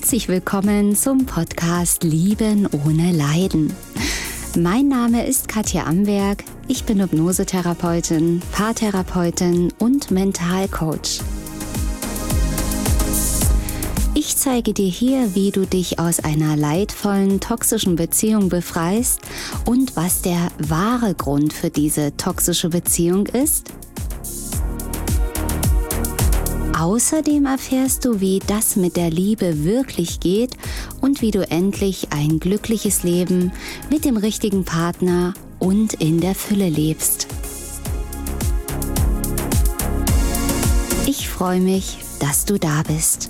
Herzlich willkommen zum Podcast Lieben ohne Leiden. Mein Name ist Katja Amberg, ich bin Hypnosetherapeutin, Paartherapeutin und Mentalcoach. Ich zeige dir hier, wie du dich aus einer leidvollen, toxischen Beziehung befreist und was der wahre Grund für diese toxische Beziehung ist. Außerdem erfährst du, wie das mit der Liebe wirklich geht und wie du endlich ein glückliches Leben mit dem richtigen Partner und in der Fülle lebst. Ich freue mich, dass du da bist.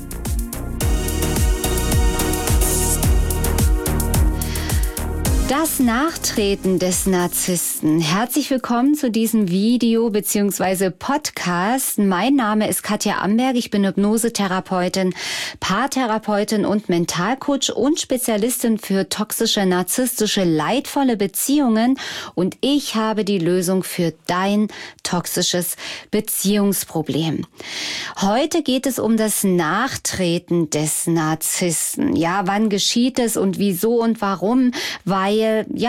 Das Nachtreten des Narzissten. Herzlich willkommen zu diesem Video bzw. Podcast. Mein Name ist Katja Amberg. Ich bin Hypnosetherapeutin, Paartherapeutin und Mentalcoach und Spezialistin für toxische, narzisstische, leidvolle Beziehungen. Und ich habe die Lösung für dein toxisches Beziehungsproblem. Heute geht es um das Nachtreten des Narzissten. Ja, wann geschieht es und wieso und warum? Weil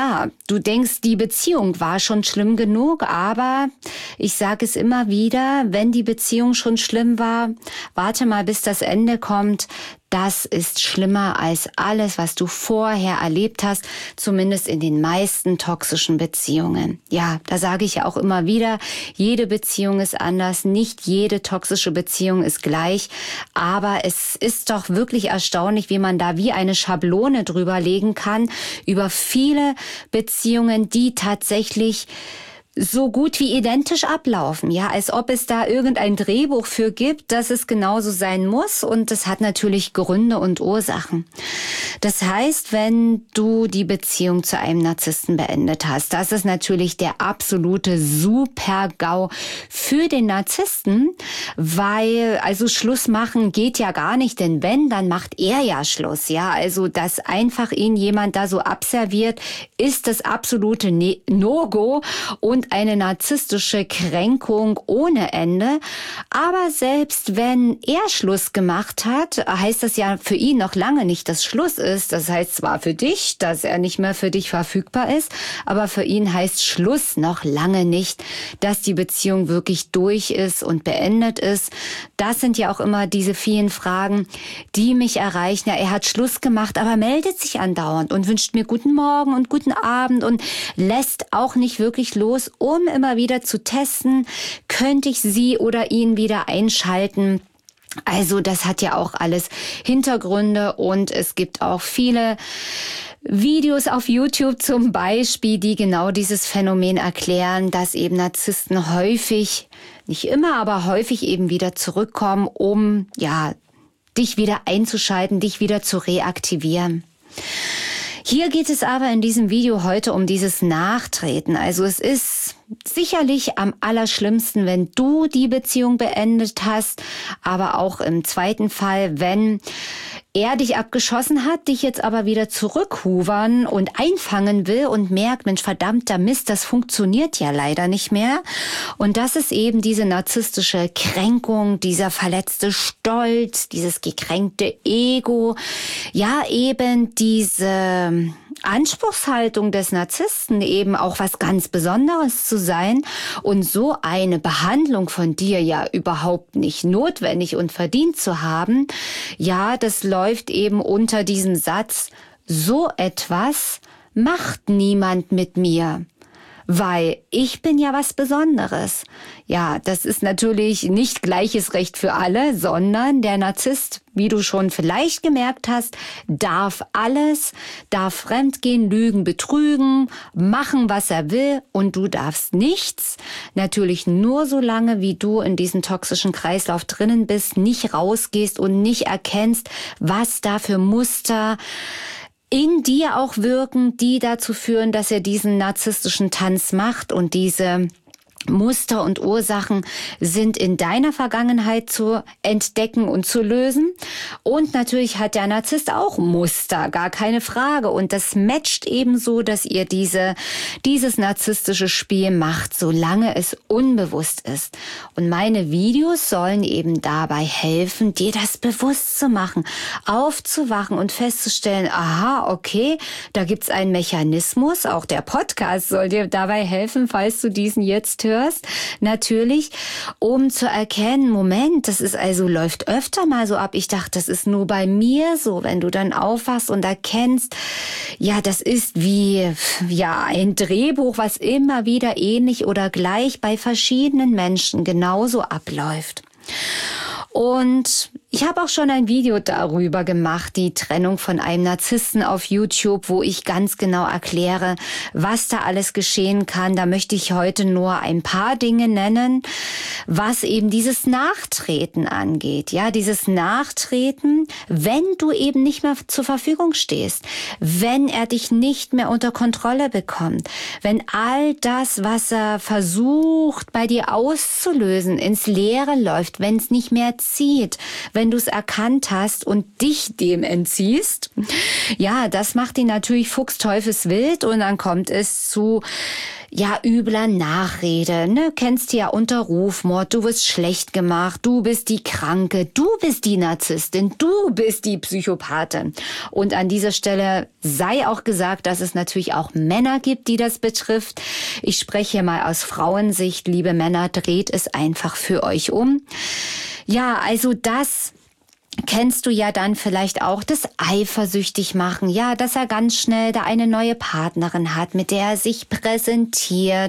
du denkst, die Beziehung war schon schlimm genug, aber ich sage es immer wieder, wenn die Beziehung schon schlimm war, warte mal, bis das Ende kommt. Das ist schlimmer als alles, was du vorher erlebt hast, zumindest in den meisten toxischen Beziehungen. Ja, da sage ich ja auch immer wieder, jede Beziehung ist anders, nicht jede toxische Beziehung ist gleich, aber es ist doch wirklich erstaunlich, wie man da wie eine Schablone drüber legen kann über viele Beziehungen, die tatsächlich so gut wie identisch ablaufen, ja, als ob es da irgendein Drehbuch für gibt, dass es genauso sein muss, und das hat natürlich Gründe und Ursachen. Das heißt, wenn du die Beziehung zu einem Narzissten beendet hast, das ist natürlich der absolute Super-GAU für den Narzissten, weil also Schluss machen geht ja gar nicht, denn wenn, dann macht er ja Schluss, ja, also dass einfach ihn jemand da so abserviert, ist das absolute No-Go und eine narzisstische Kränkung ohne Ende. Aber selbst wenn er Schluss gemacht hat, heißt das ja für ihn noch lange nicht, dass Schluss ist. Das heißt zwar für dich, dass er nicht mehr für dich verfügbar ist, aber für ihn heißt Schluss noch lange nicht, dass die Beziehung wirklich durch ist und beendet ist. Das sind ja auch immer diese vielen Fragen, die mich erreichen. Ja, er hat Schluss gemacht, aber meldet sich andauernd und wünscht mir guten Morgen und guten Abend und lässt auch nicht wirklich los, um immer wieder zu testen, könnte ich sie oder ihn wieder einschalten. Also das hat ja auch alles Hintergründe, und es gibt auch viele Videos auf YouTube zum Beispiel, die genau dieses Phänomen erklären, dass eben Narzissten häufig, nicht immer, aber häufig eben wieder zurückkommen, um dich wieder einzuschalten, dich wieder zu reaktivieren. Hier geht es aber in diesem Video heute um dieses Nachtreten. Also es ist sicherlich am allerschlimmsten, wenn du die Beziehung beendet hast, aber auch im zweiten Fall, wenn er dich abgeschossen hat, dich jetzt aber wieder zurückhuvern und einfangen will und merkt, Mensch, verdammter Mist, das funktioniert ja leider nicht mehr. Und das ist eben diese narzisstische Kränkung, dieser verletzte Stolz, dieses gekränkte Ego. Ja, eben diese Anspruchshaltung des Narzissten, eben auch was ganz Besonderes zu sein und so eine Behandlung von dir ja überhaupt nicht notwendig und verdient zu haben. Ja, das läuft eben unter diesem Satz, so etwas macht niemand mit mir, weil ich bin ja was Besonderes. Ja, das ist natürlich nicht gleiches Recht für alle, sondern der Narzisst, wie du schon vielleicht gemerkt hast, darf alles, darf fremdgehen, lügen, betrügen, machen, was er will, und du darfst nichts. Natürlich nur so lange, wie du in diesem toxischen Kreislauf drinnen bist, nicht rausgehst und nicht erkennst, was da für Muster in dir auch wirken, die dazu führen, dass er diesen narzisstischen Tanz macht und diese Muster und Ursachen sind in deiner Vergangenheit zu entdecken und zu lösen. Und natürlich hat der Narzisst auch Muster, gar keine Frage. Und das matcht ebenso, dass ihr dieses narzisstische Spiel macht, solange es unbewusst ist. Und meine Videos sollen eben dabei helfen, dir das bewusst zu machen, aufzuwachen und festzustellen, aha, okay, da gibt's einen Mechanismus. Auch der Podcast soll dir dabei helfen, falls du diesen jetzt hörst. Natürlich, um zu erkennen, Moment, das ist also, läuft öfter mal so ab. Ich dachte, das ist nur bei mir so, wenn du dann aufwachst und erkennst, ja, das ist wie, ja, ein Drehbuch, was immer wieder ähnlich oder gleich bei verschiedenen Menschen genauso abläuft. Und ich habe auch schon ein Video darüber gemacht, die Trennung von einem Narzissten auf YouTube, wo ich ganz genau erkläre, was da alles geschehen kann. Da möchte ich heute nur ein paar Dinge nennen, was eben dieses Nachtreten angeht. Ja, dieses Nachtreten, wenn du eben nicht mehr zur Verfügung stehst, wenn er dich nicht mehr unter Kontrolle bekommt, wenn all das, was er versucht bei dir auszulösen, ins Leere läuft, wenn es nicht mehr zieht, wenn du es erkannt hast und dich dem entziehst. Ja, das macht ihn natürlich fuchsteufelswild und dann kommt es zu übler Nachrede, ne? Kennst du ja unter Rufmord, du wirst schlecht gemacht, du bist die Kranke, du bist die Narzisstin, du bist die Psychopathin. Und an dieser Stelle sei auch gesagt, dass es natürlich auch Männer gibt, die das betrifft. Ich spreche mal aus Frauensicht, liebe Männer, dreht es einfach für euch um. Ja, also das kennst du ja dann vielleicht auch, das eifersüchtig machen, ja, dass er ganz schnell da eine neue Partnerin hat, mit der er sich präsentiert,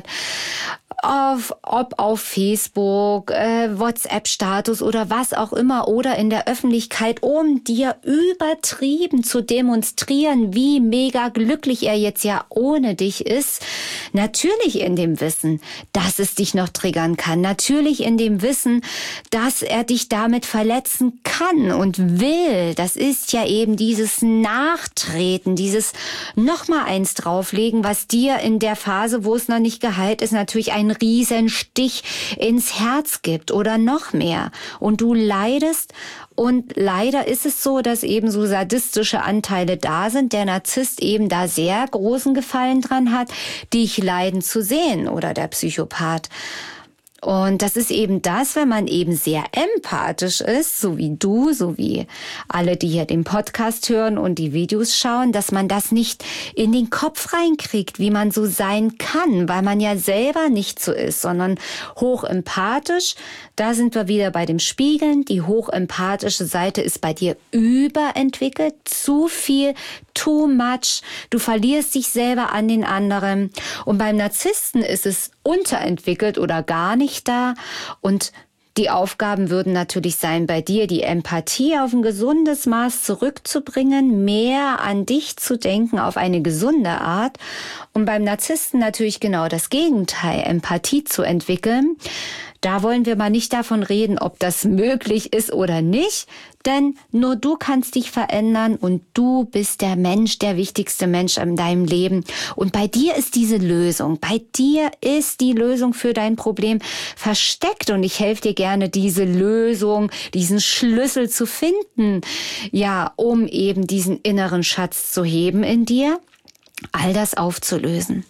ob auf Facebook, WhatsApp-Status oder was auch immer oder in der Öffentlichkeit, um dir übertrieben zu demonstrieren, wie mega glücklich er jetzt ja ohne dich ist. Natürlich in dem Wissen, dass es dich noch triggern kann. Natürlich in dem Wissen, dass er dich damit verletzen kann und will. Das ist ja eben dieses Nachtreten, dieses nochmal eins drauflegen, was dir in der Phase, wo es noch nicht geheilt ist, natürlich einen riesen Stich ins Herz gibt oder noch mehr. Und du leidest. Und leider ist es so, dass eben so sadistische Anteile da sind, der Narzisst eben da sehr großen Gefallen dran hat, dich leiden zu sehen oder der Psychopath. Und das ist eben das, wenn man eben sehr empathisch ist, so wie du, so wie alle, die hier den Podcast hören und die Videos schauen, dass man das nicht in den Kopf reinkriegt, wie man so sein kann, weil man ja selber nicht so ist, sondern hochempathisch. Da sind wir wieder bei dem Spiegeln. Die hochempathische Seite ist bei dir überentwickelt, zu viel, too much. Du verlierst dich selber an den anderen. Und beim Narzissten ist es unterentwickelt oder gar nicht da. Und die Aufgaben würden natürlich sein, bei dir die Empathie auf ein gesundes Maß zurückzubringen, mehr an dich zu denken auf eine gesunde Art. Und beim Narzissten natürlich genau das Gegenteil, Empathie zu entwickeln. Da wollen wir mal nicht davon reden, ob das möglich ist oder nicht, denn nur du kannst dich verändern und du bist der Mensch, der wichtigste Mensch in deinem Leben. Und bei dir ist diese Lösung, bei dir ist die Lösung für dein Problem versteckt und ich helfe dir gerne, diese Lösung, diesen Schlüssel zu finden, ja, um eben diesen inneren Schatz zu heben in dir, all das aufzulösen.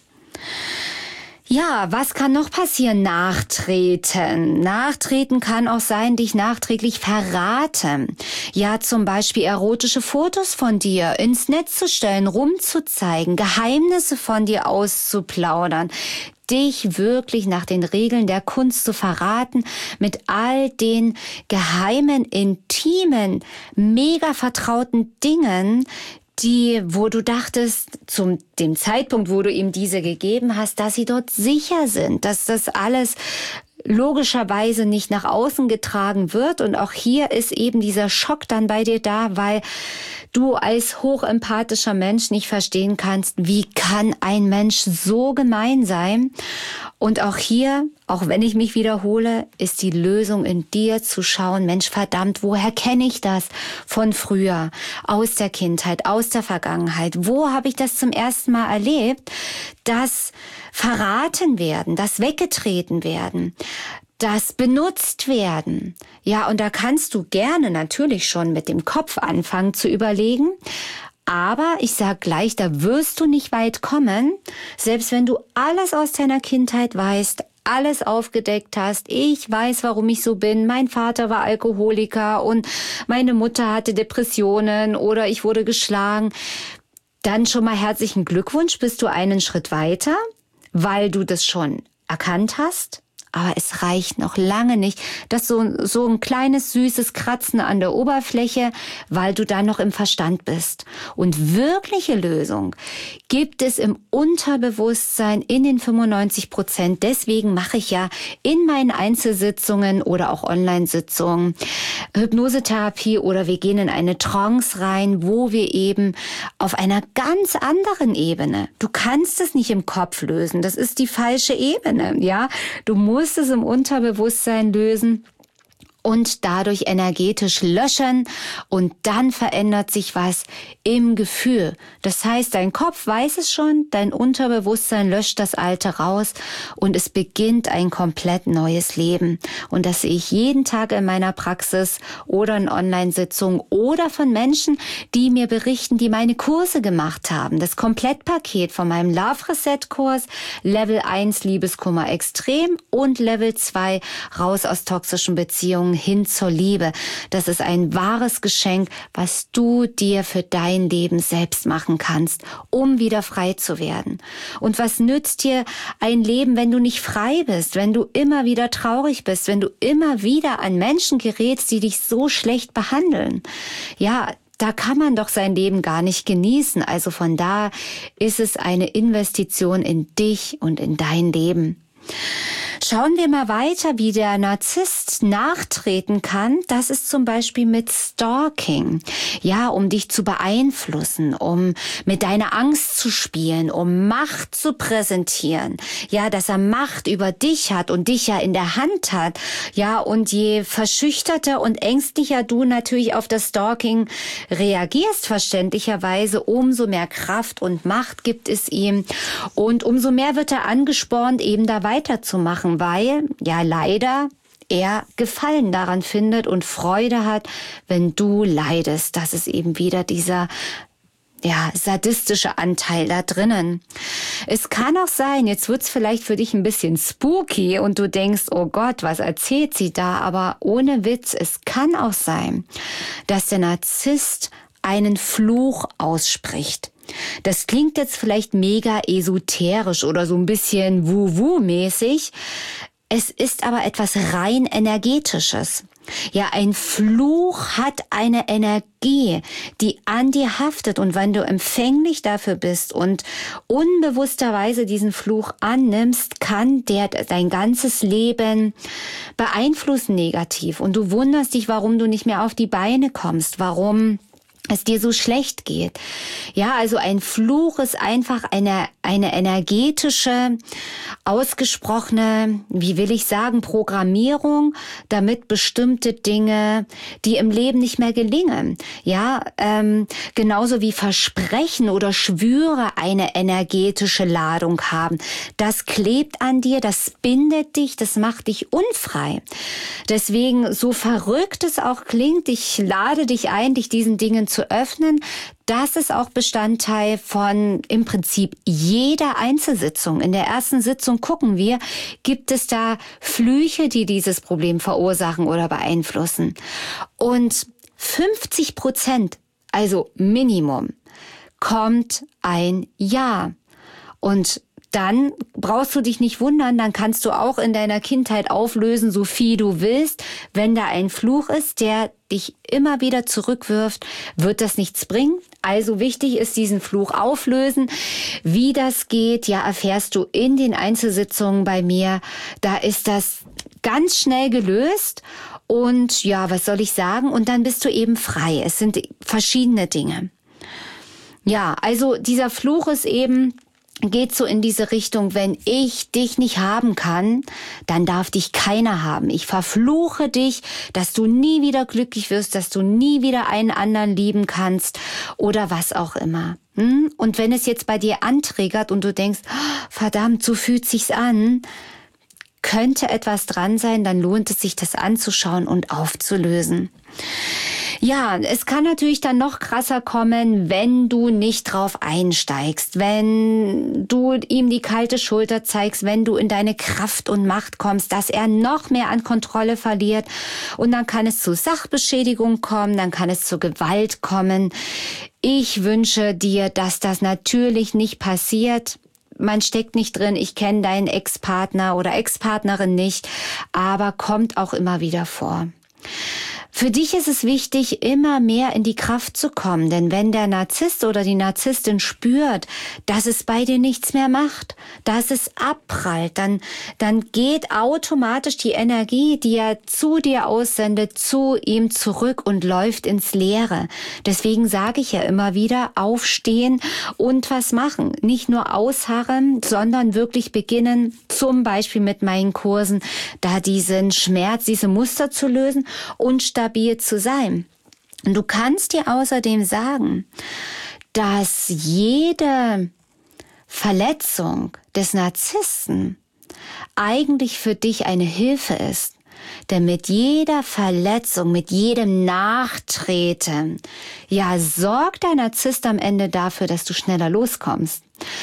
Ja, was kann noch passieren? Nachtreten. Nachtreten kann auch sein, dich nachträglich verraten. Ja, zum Beispiel erotische Fotos von dir ins Netz zu stellen, rumzuzeigen, Geheimnisse von dir auszuplaudern, dich wirklich nach den Regeln der Kunst zu verraten, mit all den geheimen, intimen, mega vertrauten Dingen, wo du dachtest, zum dem Zeitpunkt, wo du ihm diese gegeben hast, dass sie dort sicher sind, dass das alles logischerweise nicht nach außen getragen wird. Und auch hier ist eben dieser Schock dann bei dir da, weil du als hochempathischer Mensch nicht verstehen kannst, wie kann ein Mensch so gemein sein? Und auch hier, auch wenn ich mich wiederhole, ist die Lösung in dir zu schauen, Mensch, verdammt, woher kenne ich das von früher, aus der Kindheit, aus der Vergangenheit? Wo habe ich das zum ersten Mal erlebt, dass verraten werden, dass weggetreten werden, das benutzt werden? Ja, und da kannst du gerne natürlich schon mit dem Kopf anfangen zu überlegen. Aber ich sag gleich, da wirst du nicht weit kommen, selbst wenn du alles aus deiner Kindheit weißt, alles aufgedeckt hast. Ich weiß, warum ich so bin. Mein Vater war Alkoholiker und meine Mutter hatte Depressionen oder ich wurde geschlagen. Dann schon mal herzlichen Glückwunsch, bist du einen Schritt weiter, weil du das schon erkannt hast. Aber es reicht noch lange nicht. Das ist so ein kleines, süßes Kratzen an der Oberfläche, weil du da noch im Verstand bist. Und wirkliche Lösung gibt es im Unterbewusstsein in den 95%. Deswegen mache ich ja in meinen Einzelsitzungen oder auch Online-Sitzungen Hypnosetherapie oder wir gehen in eine Trance rein, wo wir eben auf einer ganz anderen Ebene, du kannst es nicht im Kopf lösen, das ist die falsche Ebene, ja. Du musst es im Unterbewusstsein lösen und dadurch energetisch löschen und dann verändert sich was im Gefühl. Das heißt, dein Kopf weiß es schon, dein Unterbewusstsein löscht das Alte raus und es beginnt ein komplett neues Leben. Und das sehe ich jeden Tag in meiner Praxis oder in Online-Sitzungen oder von Menschen, die mir berichten, die meine Kurse gemacht haben. Das Komplettpaket von meinem Love Reset Kurs, Level 1 Liebeskummer extrem und Level 2 raus aus toxischen Beziehungen hin zur Liebe. Das ist ein wahres Geschenk, was du dir für dein Leben selbst machen kannst, um wieder frei zu werden. Und was nützt dir ein Leben, wenn du nicht frei bist, wenn du immer wieder traurig bist, wenn du immer wieder an Menschen gerätst, die dich so schlecht behandeln? Ja, da kann man doch sein Leben gar nicht genießen. Also von da ist es eine Investition in dich und in dein Leben. Schauen wir mal weiter, wie der Narzisst nachtreten kann. Das ist zum Beispiel mit Stalking. Ja, um dich zu beeinflussen, um mit deiner Angst zu spielen, um Macht zu präsentieren. Ja, dass er Macht über dich hat und dich ja in der Hand hat. Ja, und je verschüchterter und ängstlicher du natürlich auf das Stalking reagierst, verständlicherweise, umso mehr Kraft und Macht gibt es ihm. Und umso mehr wird er angespornt, eben da weiterzumachen, weil, ja leider, er Gefallen daran findet und Freude hat, wenn du leidest. Das ist eben wieder dieser sadistische Anteil da drinnen. Es kann auch sein, jetzt wird's vielleicht für dich ein bisschen spooky und du denkst, oh Gott, was erzählt sie da? Aber ohne Witz, es kann auch sein, dass der Narzisst einen Fluch ausspricht. Das klingt jetzt vielleicht mega esoterisch oder so ein bisschen Wu-Wu-mäßig. Es ist aber etwas rein Energetisches. Ja, ein Fluch hat eine Energie, die an dir haftet. Und wenn du empfänglich dafür bist und unbewussterweise diesen Fluch annimmst, kann der dein ganzes Leben beeinflussen negativ. Und du wunderst dich, warum du nicht mehr auf die Beine kommst, warum es dir so schlecht geht. Ja, also ein Fluch ist einfach eine energetische, ausgesprochene, wie will ich sagen, Programmierung, damit bestimmte Dinge, die im Leben nicht mehr gelingen. Ja, genauso wie Versprechen oder Schwüre eine energetische Ladung haben. Das klebt an dir, das bindet dich, das macht dich unfrei. Deswegen, so verrückt es auch klingt, ich lade dich ein, dich diesen Dingen zu öffnen. Das ist auch Bestandteil von im Prinzip jeder Einzelsitzung. In der ersten Sitzung gucken wir, gibt es da Flüche, die dieses Problem verursachen oder beeinflussen. Und 50%, also Minimum, kommt ein Ja. Und dann brauchst du dich nicht wundern, dann kannst du auch in deiner Kindheit auflösen, so viel du willst. Wenn da ein Fluch ist, der dich immer wieder zurückwirft, wird das nichts bringen. Also wichtig ist, diesen Fluch auflösen. Wie das geht, ja, erfährst du in den Einzelsitzungen bei mir. Da ist das ganz schnell gelöst und ja, was soll ich sagen? Und dann bist du eben frei. Es sind verschiedene Dinge. Ja, also dieser Fluch ist eben, geht so in diese Richtung, wenn ich dich nicht haben kann, dann darf dich keiner haben. Ich verfluche dich, dass du nie wieder glücklich wirst, dass du nie wieder einen anderen lieben kannst oder was auch immer. Und wenn es jetzt bei dir antriggert und du denkst, verdammt, so fühlt sich's an, könnte etwas dran sein, dann lohnt es sich, das anzuschauen und aufzulösen. Ja, es kann natürlich dann noch krasser kommen, wenn du nicht drauf einsteigst, wenn du ihm die kalte Schulter zeigst, wenn du in deine Kraft und Macht kommst, dass er noch mehr an Kontrolle verliert. Und dann kann es zu Sachbeschädigung kommen, dann kann es zu Gewalt kommen. Ich wünsche dir, dass das natürlich nicht passiert. Man steckt nicht drin, ich kenne deinen Ex-Partner oder Ex-Partnerin nicht, aber kommt auch immer wieder vor. Für dich ist es wichtig, immer mehr in die Kraft zu kommen, denn wenn der Narzisst oder die Narzisstin spürt, dass es bei dir nichts mehr macht, dass es abprallt, dann geht automatisch die Energie, die er zu dir aussendet, zu ihm zurück und läuft ins Leere. Deswegen sage ich ja immer wieder, aufstehen und was machen. Nicht nur ausharren, sondern wirklich beginnen, zum Beispiel mit meinen Kursen, da diesen Schmerz, diese Muster zu lösen und stabil zu sein. Und du kannst dir außerdem sagen, dass jede Verletzung des Narzissten eigentlich für dich eine Hilfe ist. Denn mit jeder Verletzung, mit jedem Nachtreten, ja, sorgt der Narzisst am Ende dafür, dass du schneller loskommst.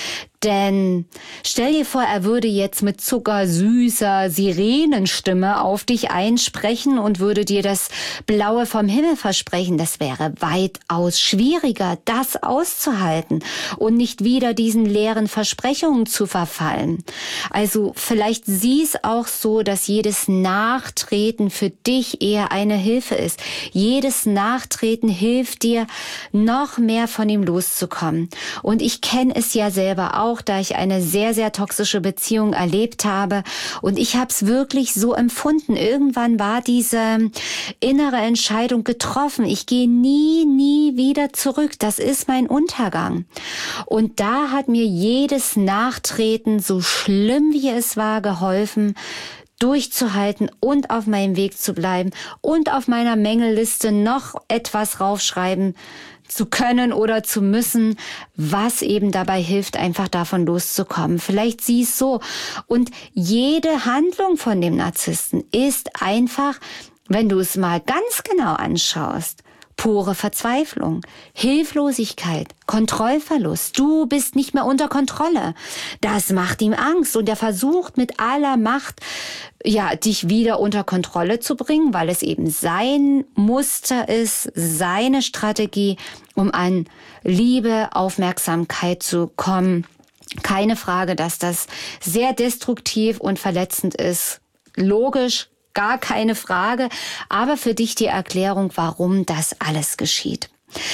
Denn stell dir vor, er würde jetzt mit zuckersüßer Sirenenstimme auf dich einsprechen und würde dir das Blaue vom Himmel versprechen. Das wäre weitaus schwieriger, das auszuhalten und nicht wieder diesen leeren Versprechungen zu verfallen. Also vielleicht sieh es auch so, dass jedes Nachtreten für dich eher eine Hilfe ist. Jedes Nachtreten hilft dir, noch mehr von ihm loszukommen. Und ich kenne es ja selber auch, da ich eine sehr, sehr toxische Beziehung erlebt habe. Und ich habe es wirklich so empfunden. Irgendwann war diese innere Entscheidung getroffen. Ich gehe nie wieder zurück. Das ist mein Untergang. Und da hat mir jedes Nachtreten, so schlimm wie es war, geholfen, durchzuhalten und auf meinem Weg zu bleiben und auf meiner Mängelliste noch etwas raufschreiben zu können oder zu müssen, was eben dabei hilft, einfach davon loszukommen. Vielleicht siehst du so. Und jede Handlung von dem Narzissten ist einfach, wenn du es mal ganz genau anschaust, pure Verzweiflung, Hilflosigkeit, Kontrollverlust. Du bist nicht mehr unter Kontrolle. Das macht ihm Angst und er versucht mit aller Macht, ja, dich wieder unter Kontrolle zu bringen, weil es eben sein Muster ist, seine Strategie, um an Liebe, Aufmerksamkeit zu kommen. Keine Frage, dass das sehr destruktiv und verletzend ist. Logisch. Gar keine Frage, aber für dich die Erklärung, warum das alles geschieht.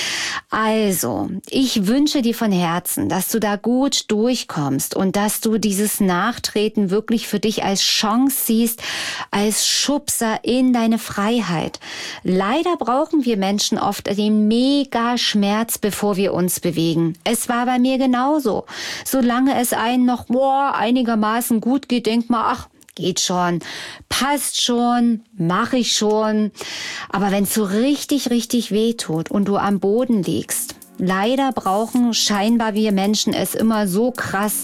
Also, ich wünsche dir von Herzen, dass du da gut durchkommst und dass du dieses Nachtreten wirklich für dich als Chance siehst, als Schubser in deine Freiheit. Leider brauchen wir Menschen oft den Mega-Schmerz, bevor wir uns bewegen. Es war bei mir genauso. Solange es einen noch einigermaßen gut geht, denkt man, ach, geht schon, passt schon, mache ich schon. Aber wenn es so richtig weh tut und du am Boden liegst, leider brauchen scheinbar wir Menschen es immer so krass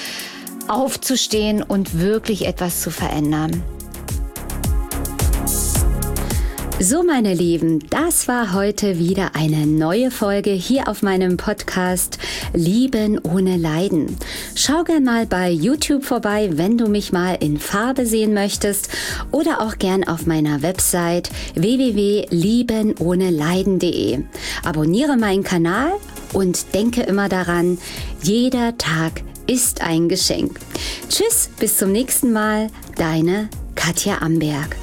aufzustehen und wirklich etwas zu verändern. So, meine Lieben, das war heute wieder eine neue Folge hier auf meinem Podcast Lieben ohne Leiden. Schau gern mal bei YouTube vorbei, wenn du mich mal in Farbe sehen möchtest oder auch gern auf meiner Website www.liebenohneleiden.de. Abonniere meinen Kanal und denke immer daran, jeder Tag ist ein Geschenk. Tschüss, bis zum nächsten Mal, deine Katja Amberg.